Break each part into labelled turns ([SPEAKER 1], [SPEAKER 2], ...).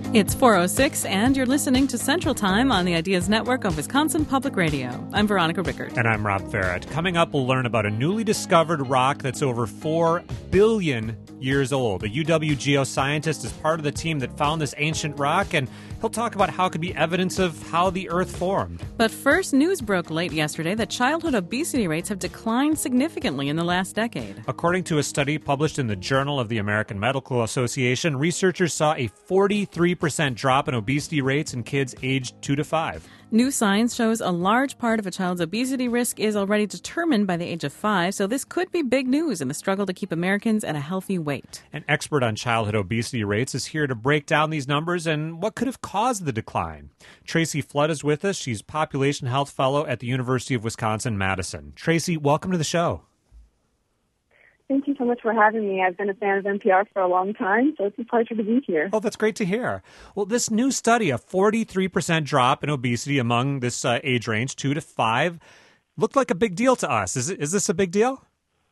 [SPEAKER 1] It's 4:06, and you're listening to Central Time on the Ideas Network of Wisconsin Public Radio. I'm Veronica Rickert.
[SPEAKER 2] And I'm Rob Farrett. Coming up, we'll learn about a newly discovered rock that's over 4 billion years old. A UW geoscientist is part of the team that found this ancient rock, and he'll talk about how it could be evidence of how the Earth formed.
[SPEAKER 1] But first, news broke late yesterday that childhood obesity rates have declined significantly in the last decade.
[SPEAKER 2] According to a study published in the Journal of the American Medical Association, researchers saw a 43% drop in obesity rates in kids aged 2 to 5.
[SPEAKER 1] New science shows a large part of a child's obesity risk is already determined by the age of 5, so this could be big news in the struggle to keep Americans at a healthy weight.
[SPEAKER 2] An expert on childhood obesity rates is here to break down these numbers and what could have caused the decline. Tracy Flood is with us. She's Population Health Fellow at the University of Wisconsin-Madison. Tracy, welcome to the show.
[SPEAKER 3] Thank you so much for having me. I've been a fan of NPR for a long time, so it's a pleasure to be here.
[SPEAKER 2] Oh, that's great to hear. Well, this new study, a 43% drop in obesity among this age range, 2 to 5, looked like a big deal to us. Is this a big deal?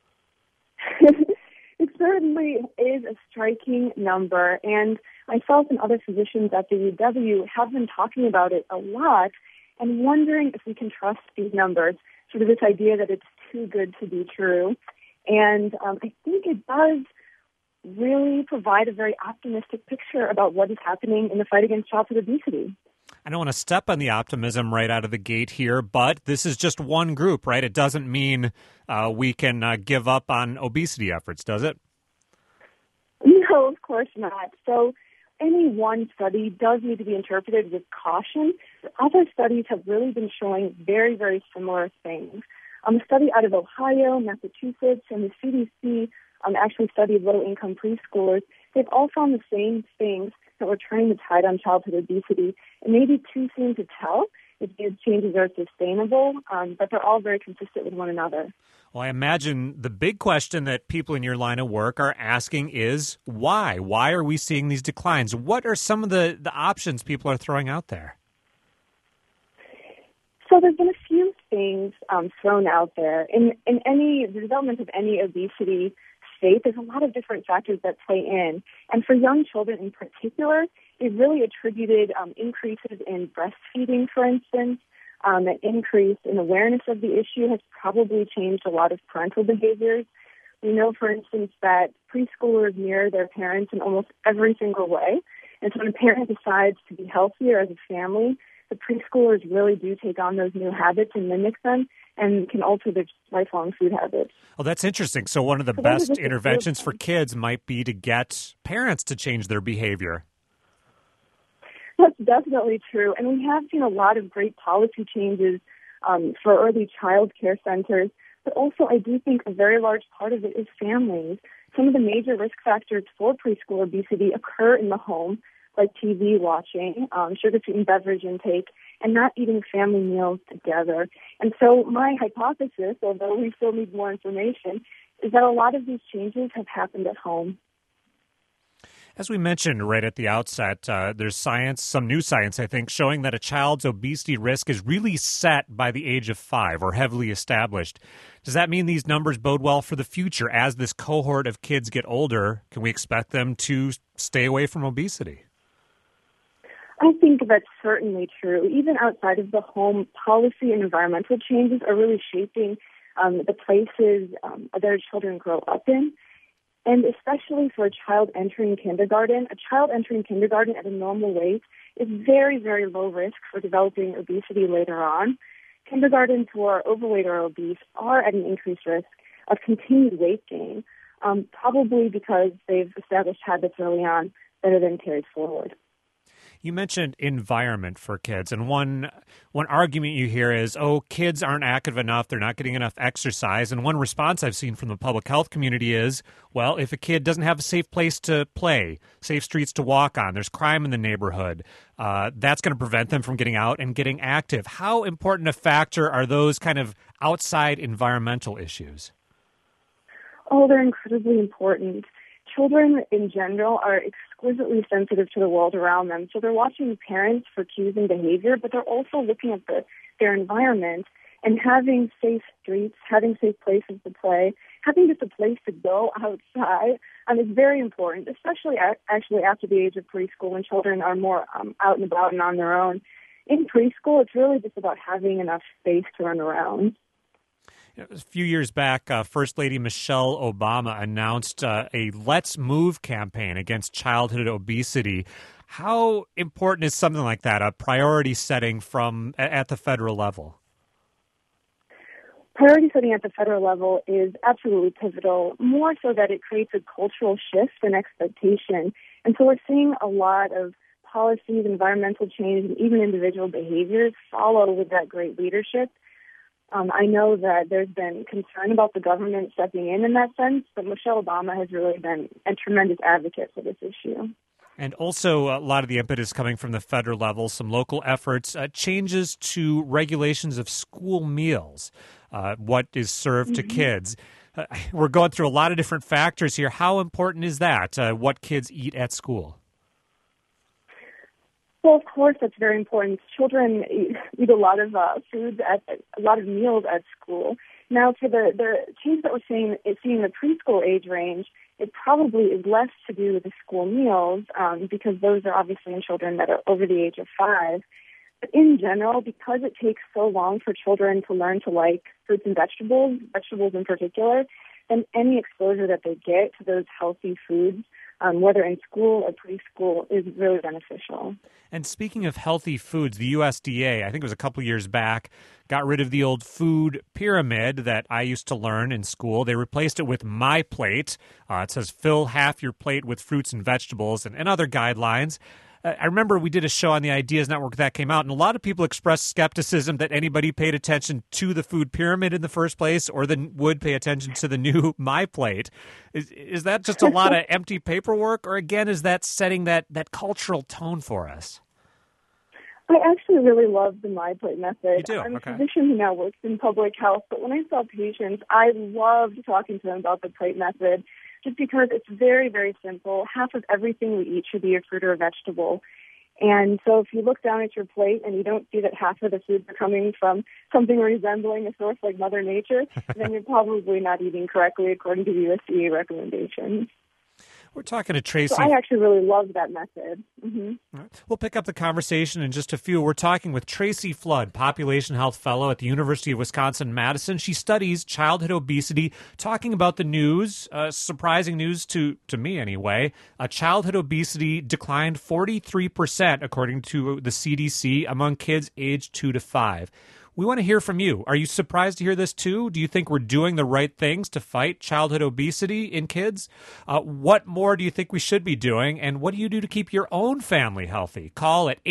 [SPEAKER 3] It certainly is a striking number, and myself and other physicians at the UW have been talking about it a lot and wondering if we can trust these numbers, sort of this idea that it's too good to be true. And I think it does really provide a very optimistic picture about what is happening in the fight against childhood obesity.
[SPEAKER 2] I don't want to step on the optimism right out of the gate here, but this is just one group, right? It doesn't mean we can give up on obesity efforts, does it?
[SPEAKER 3] No, of course not. So any one study does need to be interpreted with caution. Other studies have really been showing very, very similar things. A study out of Ohio, Massachusetts, and the CDC actually studied low-income preschoolers. They've all found the same things that were turning the tide on childhood obesity. It may be too soon to tell if these changes are sustainable, but they're all very consistent with one another.
[SPEAKER 2] Well, I imagine the big question that people in your line of work are asking is why? Why are we seeing these declines? What are some of the options people are throwing out there?
[SPEAKER 3] So there's been a few things thrown out there. In the development of any obesity state, there's a lot of different factors that play in. And for young children in particular, it really attributed increases in breastfeeding, for instance. An increase in awareness of the issue has probably changed a lot of parental behaviors. We know, for instance, that preschoolers mirror their parents in almost every single way. And so when a parent decides to be healthier as a family, the preschoolers really do take on those new habits and mimic them and can alter their lifelong food habits.
[SPEAKER 2] Well, that's interesting. So one of the best interventions for kids might be to get parents to change their behavior.
[SPEAKER 3] That's definitely true. And we have seen a lot of great policy changes for early child care centers. But also, I do think a very large part of it is families. Some of the major risk factors for preschool obesity occur in the home, like TV watching, sugar-sweetened beverage intake, and not eating family meals together. And so my hypothesis, although we still need more information, is that a lot of these changes have happened at home.
[SPEAKER 2] As we mentioned right at the outset, there's science, some new science, I think, showing that a child's obesity risk is really set by the age of 5 or heavily established. Does that mean these numbers bode well for the future? As this cohort of kids get older, can we expect them to stay away from obesity?
[SPEAKER 3] I think that's certainly true. Even outside of the home, policy and environmental changes are really shaping the places that our children grow up in. And especially for a child entering kindergarten at a normal weight is very, very low risk for developing obesity later on. Kindergartens who are overweight or obese are at an increased risk of continued weight gain, probably because they've established habits early on that are then carried forward.
[SPEAKER 2] You mentioned environment for kids, and one argument you hear is, oh, kids aren't active enough, they're not getting enough exercise, and one response I've seen from the public health community is, well, if a kid doesn't have a safe place to play, safe streets to walk on, there's crime in the neighborhood, that's going to prevent them from getting out and getting active. How important a factor are those kind of outside environmental issues?
[SPEAKER 3] Oh, they're incredibly important. Children in general are exquisitely sensitive to the world around them. So they're watching parents for cues and behavior, but they're also looking at their environment and having safe streets, having safe places to play, having just a place to go outside is very important, especially actually after the age of preschool when children are more out and about and on their own. In preschool, it's really just about having enough space to run around.
[SPEAKER 2] A few years back, First Lady Michelle Obama announced a Let's Move campaign against childhood obesity. How important is something like that, a priority setting at the federal level?
[SPEAKER 3] Priority setting at the federal level is absolutely pivotal, more so that it creates a cultural shift and expectation. And so we're seeing a lot of policies, environmental change, and even individual behaviors follow with that great leadership. I know that there's been concern about the government stepping in that sense, but Michelle Obama has really been a tremendous advocate for this issue.
[SPEAKER 2] And also a lot of the impetus coming from the federal level, some local efforts, changes to regulations of school meals, what is served to kids. We're going through a lot of different factors here. How important is that, what kids eat at school?
[SPEAKER 3] Well, of course, that's very important. Children eat a lot of foods, a lot of meals at school. Now, for the change that we're seeing in the preschool age range, it probably is less to do with the school meals because those are obviously in children that are over the age of 5. But in general, because it takes so long for children to learn to like fruits and vegetables in particular, then any exposure that they get to those healthy foods, whether in school or preschool, is really beneficial.
[SPEAKER 2] And speaking of healthy foods, the USDA, I think it was a couple years back, got rid of the old food pyramid that I used to learn in school. They replaced it with My Plate. It says fill half your plate with fruits and vegetables and other guidelines. I remember we did a show on the Ideas Network that came out, and a lot of people expressed skepticism that anybody paid attention to the food pyramid in the first place or would pay attention to the new My Plate. Is that just a lot of empty paperwork, or again, is that setting that cultural tone for us?
[SPEAKER 3] I actually really love the My Plate method.
[SPEAKER 2] You do?
[SPEAKER 3] I'm
[SPEAKER 2] Okay.
[SPEAKER 3] a physician who now works in public health, but when I saw patients, I loved talking to them about the plate method just because it's very, very simple. Half of everything we eat should be a fruit or a vegetable. And so if you look down at your plate and you don't see that half of the foods are coming from something resembling a source like Mother Nature, then you're probably not eating correctly according to the USDA recommendations.
[SPEAKER 2] We're talking to Tracy.
[SPEAKER 3] So I actually really love that method.
[SPEAKER 2] We'll pick up the conversation in just a few. We're talking with Tracy Flood, Population Health Fellow at the University of Wisconsin-Madison. She studies childhood obesity, talking about the news, surprising news to me anyway. Childhood obesity declined 43%, according to the CDC, among kids aged 2 to 5. We want to hear from you. Are you surprised to hear this too? Do you think we're doing the right things to fight childhood obesity in kids? What more do you think we should be doing? And what do you do to keep your own family healthy? Call at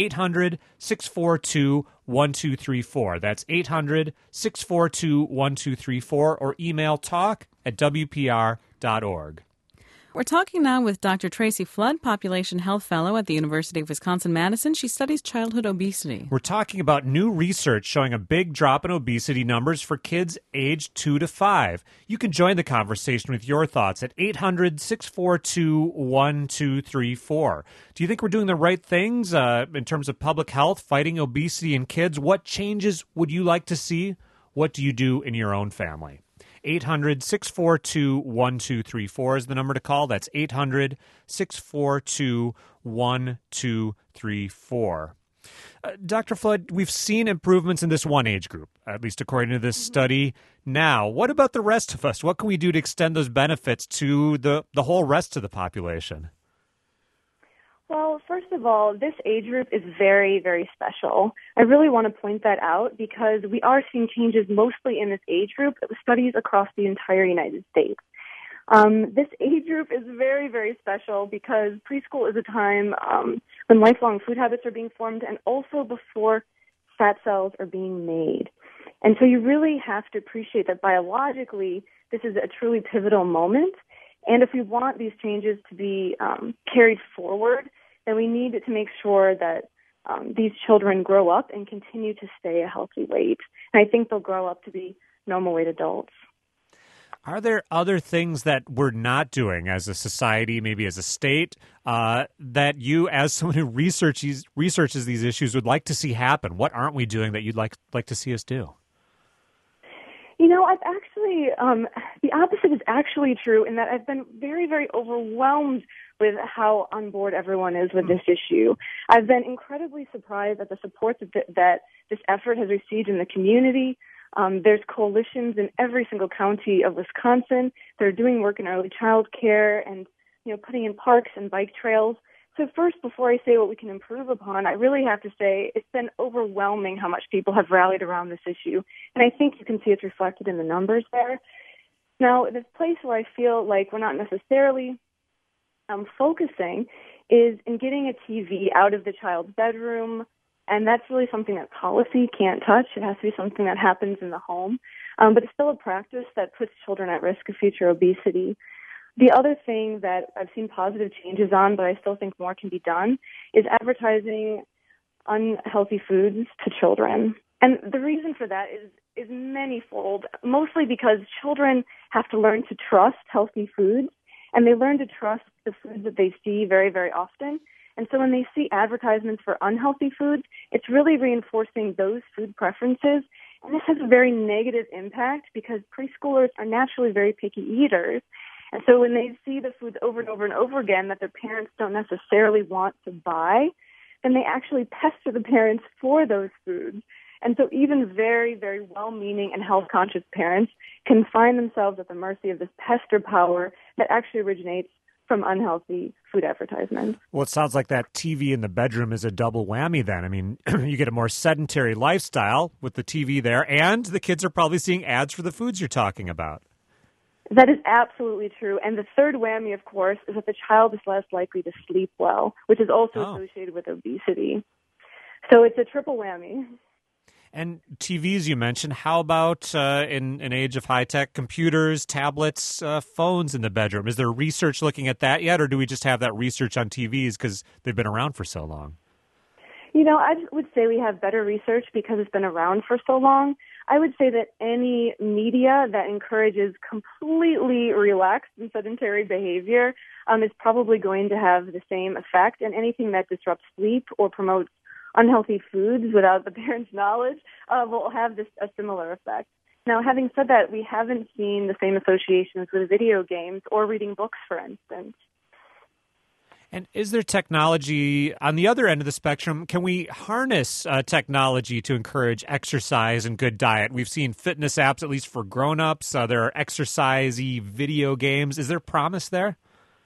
[SPEAKER 2] 800-642-1234. That's 800-642-1234 or email talk@wpr.org.
[SPEAKER 1] We're talking now with Dr. Tracy Flood, Population Health Fellow at the University of Wisconsin-Madison. She studies childhood obesity.
[SPEAKER 2] We're talking about new research showing a big drop in obesity numbers for kids aged 2 to 5. You can join the conversation with your thoughts at 800-642-1234. Do you think we're doing the right things in terms of public health, fighting obesity in kids? What changes would you like to see? What do you do in your own family? 800-642-1234 is the number to call. That's 800-642-1234. Dr. Flood, we've seen improvements in this one age group, at least according to this study. Now, what about the rest of us? What can we do to extend those benefits to the whole rest of the population?
[SPEAKER 3] Well, first of all, this age group is very, very special. I really want to point that out because we are seeing changes mostly in this age group, studies across the entire United States. This age group is very, very special because preschool is a time when lifelong food habits are being formed and also before fat cells are being made. And so you really have to appreciate that biologically this is a truly pivotal moment. And if we want these changes to be carried forward, then we need to make sure that these children grow up and continue to stay a healthy weight. And I think they'll grow up to be normal weight adults.
[SPEAKER 2] Are there other things that we're not doing as a society, maybe as a state, that you, as someone who researches these issues, would like to see happen? What aren't we doing that you'd like to see us do?
[SPEAKER 3] I've actually, the opposite is actually true in that I've been very, very overwhelmed with how on board everyone is with this issue. I've been incredibly surprised at the support that this effort has received in the community. There's coalitions in every single county of Wisconsin. They're doing work in early child care and, putting in parks and bike trails. So first, before I say what we can improve upon, I really have to say it's been overwhelming how much people have rallied around this issue. And I think you can see it's reflected in the numbers there. Now, the place where I feel like we're not necessarily focusing is in getting a TV out of the child's bedroom. And that's really something that policy can't touch. It has to be something that happens in the home. But it's still a practice that puts children at risk of future obesity. The other thing that I've seen positive changes on, but I still think more can be done, is advertising unhealthy foods to children. And the reason for that is manyfold, mostly because children have to learn to trust healthy foods, and they learn to trust the foods that they see very, very often. And so when they see advertisements for unhealthy foods, it's really reinforcing those food preferences. And this has a very negative impact because preschoolers are naturally very picky eaters. And so when they see the foods over and over and over again that their parents don't necessarily want to buy, then they actually pester the parents for those foods. And so even very, very well-meaning and health-conscious parents can find themselves at the mercy of this pester power that actually originates from unhealthy food advertisements.
[SPEAKER 2] Well, it sounds like that TV in the bedroom is a double whammy then. I mean, you get a more sedentary lifestyle with the TV there, and the kids are probably seeing ads for the foods you're talking about.
[SPEAKER 3] That is absolutely true. And the third whammy, of course, is that the child is less likely to sleep well, which is also associated with obesity. So it's a triple whammy.
[SPEAKER 2] And TVs you mentioned, how about in an age of high-tech computers, tablets, phones in the bedroom? Is there research looking at that yet, or do we just have that research on TVs because they've been around for so long?
[SPEAKER 3] I would say we have better research because it's been around for so long. I would say that any media that encourages completely relaxed and sedentary behavior is probably going to have the same effect, and anything that disrupts sleep or promotes unhealthy foods without the parents' knowledge will have a similar effect. Now, having said that, we haven't seen the same associations with video games or reading books, for instance.
[SPEAKER 2] And is there technology on the other end of the spectrum? Can we harness technology to encourage exercise and good diet? We've seen fitness apps, at least for grown-ups. There are exercise-y video games. Is there promise there?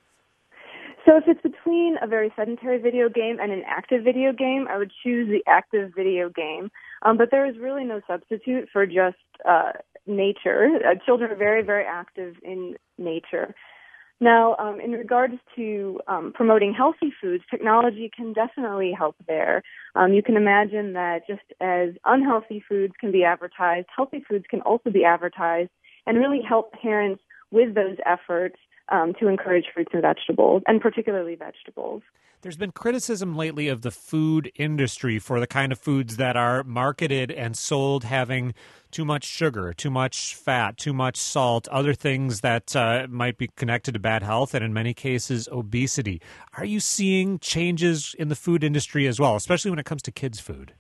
[SPEAKER 3] So if it's between a very sedentary video game and an active video game, I would choose the active video game. But there is really no substitute for just nature. Children are very, very active in nature. Now, in regards to promoting healthy foods, technology can definitely help there. You can imagine that just as unhealthy foods can be advertised, healthy foods can also be advertised and really help parents with those efforts to encourage fruits and vegetables, and particularly vegetables.
[SPEAKER 2] There's been criticism lately of the food industry for the kind of foods that are marketed and sold having too much sugar, too much fat, too much salt, other things that might be connected to bad health, and in many cases, obesity. Are you seeing changes in the food industry as well, especially when it comes to kids' food?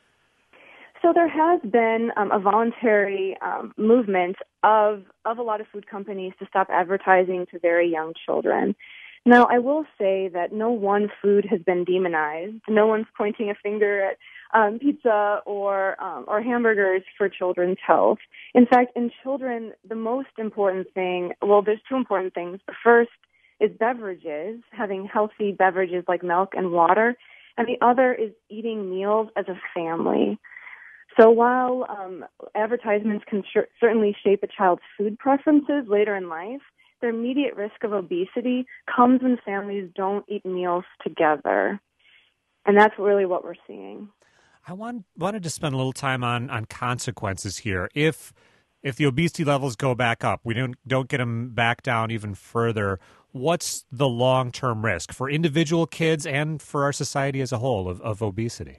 [SPEAKER 3] So there has been a voluntary movement of a lot of food companies to stop advertising to very young children. Now, I will say that no one food has been demonized. No one's pointing a finger at pizza or hamburgers for children's health. In fact, in children, the most important thing, well, there's two important things. The first is beverages, having healthy beverages like milk and water, and the other is eating meals as a family. So while advertisements can certainly shape a child's food preferences later in life, the immediate risk of obesity comes when families don't eat meals together. And that's really what we're seeing.
[SPEAKER 2] I wanted to spend a little time on consequences here. If the obesity levels go back up, we don't get them back down even further, what's the long-term risk for individual kids and for our society as a whole of obesity?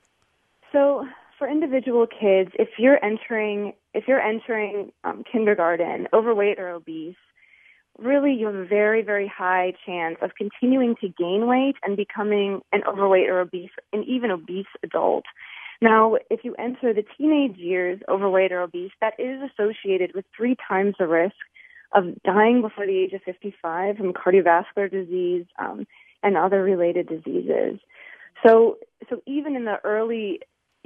[SPEAKER 3] So for individual kids, if you're entering kindergarten, overweight or obese, really you have a very, very high chance of continuing to gain weight and becoming an overweight or obese, and even obese adult. Now, if you enter the teenage years overweight or obese, that is associated with 3 times the risk of dying before the age of 55 from cardiovascular disease and other related diseases. So even in the early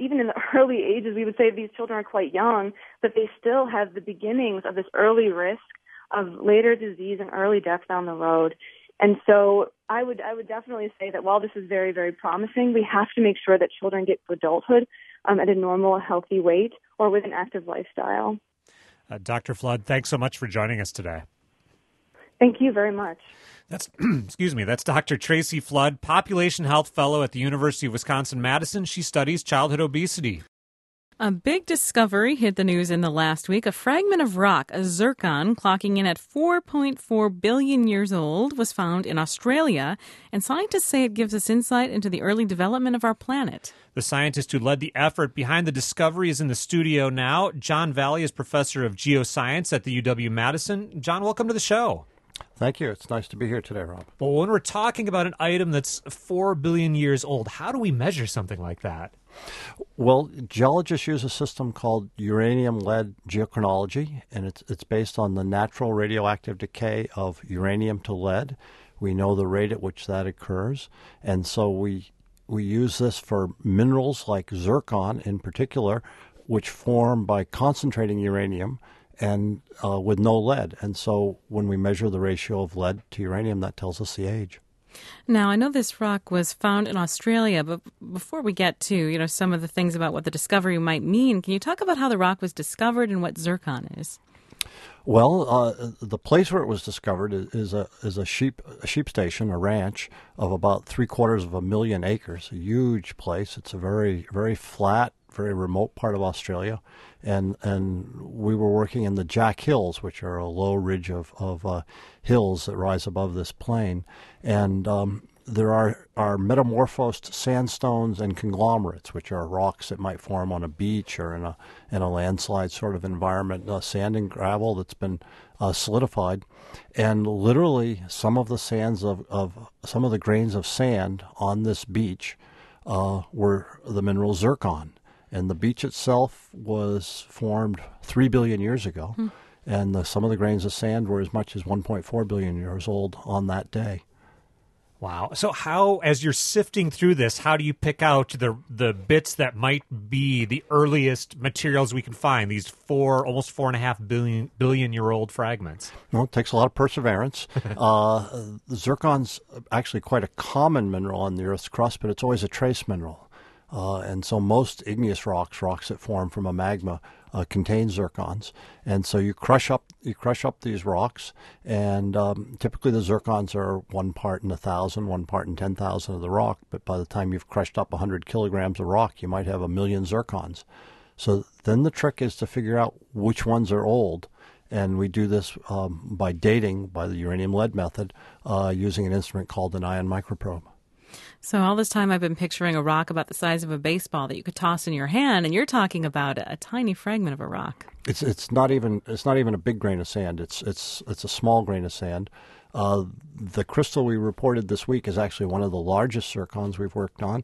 [SPEAKER 3] ages, we would say these children are quite young, but they still have the beginnings of this early risk of later disease and early death down the road. And so I would definitely say that while this is very, very promising, we have to make sure that children get to adulthood at a normal, healthy weight or with an active lifestyle.
[SPEAKER 2] Dr. Flood, thanks so much for joining us today.
[SPEAKER 3] Thank you very much.
[SPEAKER 2] That's That's Dr. Tracy Flood, Population Health Fellow at the University of Wisconsin-Madison. She studies childhood obesity.
[SPEAKER 1] A big discovery hit the news in the last week. A fragment of rock, a zircon, clocking in at 4.4 billion years old, was found in Australia, and scientists say it gives us insight into the early development of our planet.
[SPEAKER 2] The scientist who led the effort behind the discovery is in the studio now. John Valley is professor of geoscience at the UW-Madison. John, welcome to the show.
[SPEAKER 4] Thank you. It's nice to be here today, Rob.
[SPEAKER 2] Well, when we're talking about an item that's 4 billion years old, how do we measure something like that?
[SPEAKER 4] Well, geologists use a system called uranium-lead geochronology, and it's based on the natural radioactive decay of uranium to lead. We know the rate at which that occurs, and so we use this for minerals like zircon in particular, which form by concentrating uranium and with no lead. And so when we measure the ratio of lead to uranium, that tells us the age.
[SPEAKER 1] Now, I know this rock was found in Australia, but before we get to, some of the things about what the discovery might mean, can you talk about how the rock was discovered and what zircon is?
[SPEAKER 4] Well, the place where it was discovered is a sheep station, a ranch of about 750,000 acres, a huge place. It's a very, very flat, very remote part of Australia, and we were working in the Jack Hills, which are a low ridge of hills that rise above this plain, and there are metamorphosed sandstones and conglomerates, which are rocks that might form on a beach or in a landslide sort of environment, sand and gravel that's been solidified, and literally some of the sands of some of the grains of sand on this beach were the mineral zircon. And the beach itself was formed 3 billion years ago, and some of the grains of sand were as much as 1.4 billion years old on that day.
[SPEAKER 2] Wow. So how, as you're sifting through this, how do you pick out the bits that might be the earliest materials we can find, these almost 4.5 billion year old fragments?
[SPEAKER 4] Well, it takes a lot of perseverance. Zircon's actually quite a common mineral on the Earth's crust, but it's always a trace mineral. And so most igneous rocks that form from a magma, contain zircons. And so you crush up these rocks, and typically the zircons are 1 part in 1,000, 1 part in 10,000 of the rock. But by the time you've crushed up 100 kilograms of rock, you might have 1 million zircons. So then the trick is to figure out which ones are old. And we do this by dating, by the uranium-lead method, using an instrument called an ion microprobe.
[SPEAKER 1] So all this time I've been picturing a rock about the size of a baseball that you could toss in your hand, and you're talking about a tiny fragment of a rock.
[SPEAKER 4] It's not even a big grain of sand. It's a small grain of sand. The crystal we reported this week is actually one of the largest zircons we've worked on.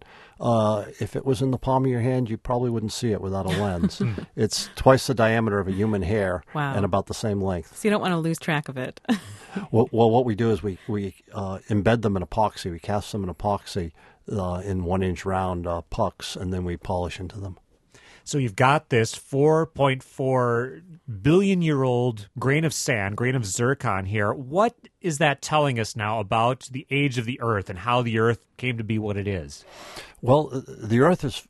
[SPEAKER 4] If it was in the palm of your hand, you probably wouldn't see it without a lens. It's twice the diameter of a human hair.
[SPEAKER 1] Wow.
[SPEAKER 4] And about the same length.
[SPEAKER 1] So you don't want to lose track of it.
[SPEAKER 4] Well, what we do is we embed them in epoxy. We cast them in epoxy in 1-inch round pucks, and then we polish into them.
[SPEAKER 2] So you've got this 4.4 billion year old grain of sand, grain of zircon here. What is that telling us now about the age of the Earth and how the Earth came to be what it is?
[SPEAKER 4] Well, the Earth is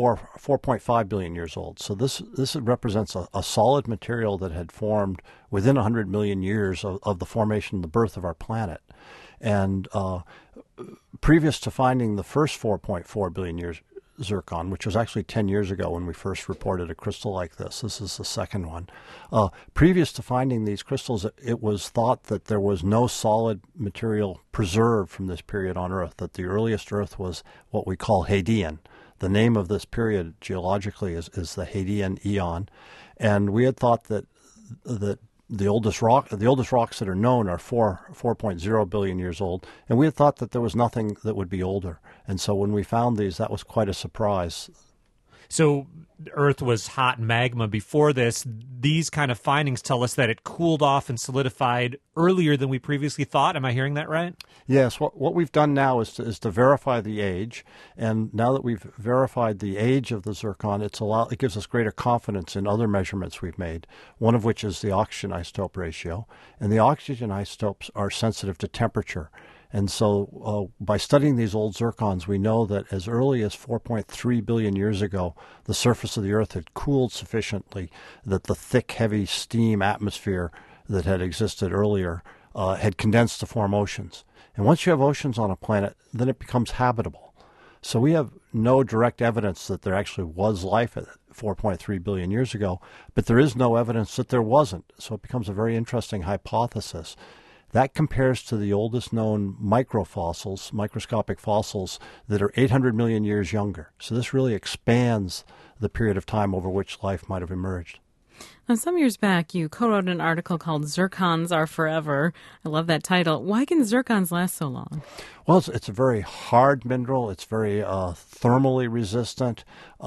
[SPEAKER 4] 4.5 billion years old. So this represents a solid material that had formed within 100 million years of the formation and the birth of our planet. And previous to finding the first 4.4 billion years zircon, which was actually 10 years ago when we first reported a crystal like this. This is the second one. Previous to finding these crystals, it was thought that there was no solid material preserved from this period on Earth, that the earliest Earth was what we call Hadean. The name of this period geologically is the Hadean Eon. And we had thought that the oldest rocks that are known are 4.0 billion years old, and we had thought that there was nothing that would be older. And so when we found these, that was quite a surprise.
[SPEAKER 2] So Earth was hot magma before this. These kind of findings tell us that it cooled off and solidified earlier than we previously thought. Am I hearing that right?
[SPEAKER 4] Yes. What we've done now is to verify the age, and now that we've verified the age of the zircon, it gives us greater confidence in other measurements we've made. One of which is the oxygen isotope ratio, and the oxygen isotopes are sensitive to temperature. And so by studying these old zircons, we know that as early as 4.3 billion years ago, the surface of the Earth had cooled sufficiently that the thick, heavy steam atmosphere that had existed earlier had condensed to form oceans. And once you have oceans on a planet, then it becomes habitable. So we have no direct evidence that there actually was life at 4.3 billion years ago, but there is no evidence that there wasn't. So it becomes a very interesting hypothesis. That compares to the oldest known microfossils, microscopic fossils, that are 800 million years younger. So this really expands the period of time over which life might have emerged.
[SPEAKER 1] Now, some years back, you co-wrote an article called Zircons Are Forever. I love that title. Why can zircons last so long?
[SPEAKER 4] Well, it's a very hard mineral. It's very thermally resistant.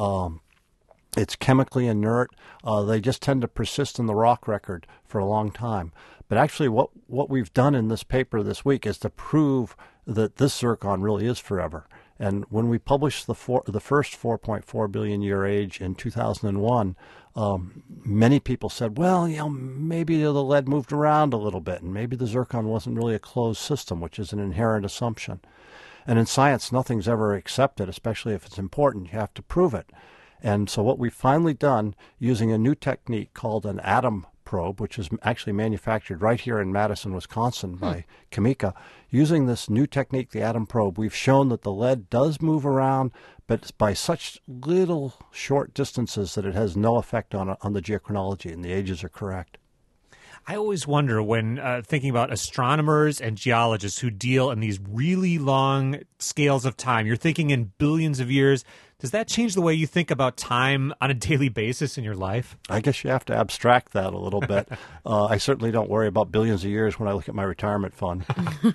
[SPEAKER 4] It's chemically inert. They just tend to persist in the rock record for a long time. But actually what we've done in this paper this week is to prove that this zircon really is forever. And when we published the first 4.4 billion year age in 2001, many people said, well, maybe the lead moved around a little bit, and maybe the zircon wasn't really a closed system, which is an inherent assumption. And in science, nothing's ever accepted, especially if it's important. You have to prove it. And so what we've finally done, using a new technique called an atom probe, which is actually manufactured right here in Madison, Wisconsin by Chemica, using this new technique, the atom probe, we've shown that the lead does move around, but it's by such little short distances that it has no effect on the geochronology, and the ages are correct.
[SPEAKER 2] I always wonder when thinking about astronomers and geologists who deal in these really long scales of time. You're thinking in billions of years. Does that change the way you think about time on a daily basis in your life?
[SPEAKER 4] I guess you have to abstract that a little bit. I certainly don't worry about billions of years when I look at my retirement fund.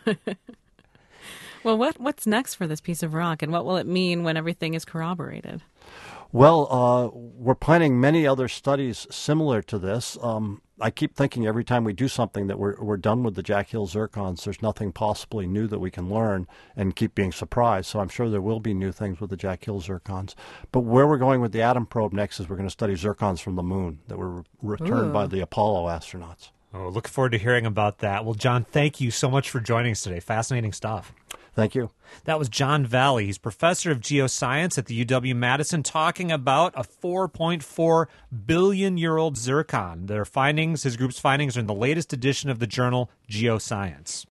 [SPEAKER 1] Well, what's next for this piece of rock, and what will it mean when everything is corroborated?
[SPEAKER 4] Well, we're planning many other studies similar to this. I keep thinking every time we do something that we're done with the Jack Hill zircons. There's nothing possibly new that we can learn, and keep being surprised. So I'm sure there will be new things with the Jack Hill zircons. But where we're going with the atom probe next is we're going to study zircons from the moon that were returned by the Apollo astronauts.
[SPEAKER 2] Oh, looking forward to hearing about that. Well, John, thank you so much for joining us today. Fascinating stuff.
[SPEAKER 4] Thank you.
[SPEAKER 2] That was John Valley. He's professor of geoscience at the UW-Madison, talking about a 4.4 billion-year-old zircon. His group's findings are in the latest edition of the journal Geoscience.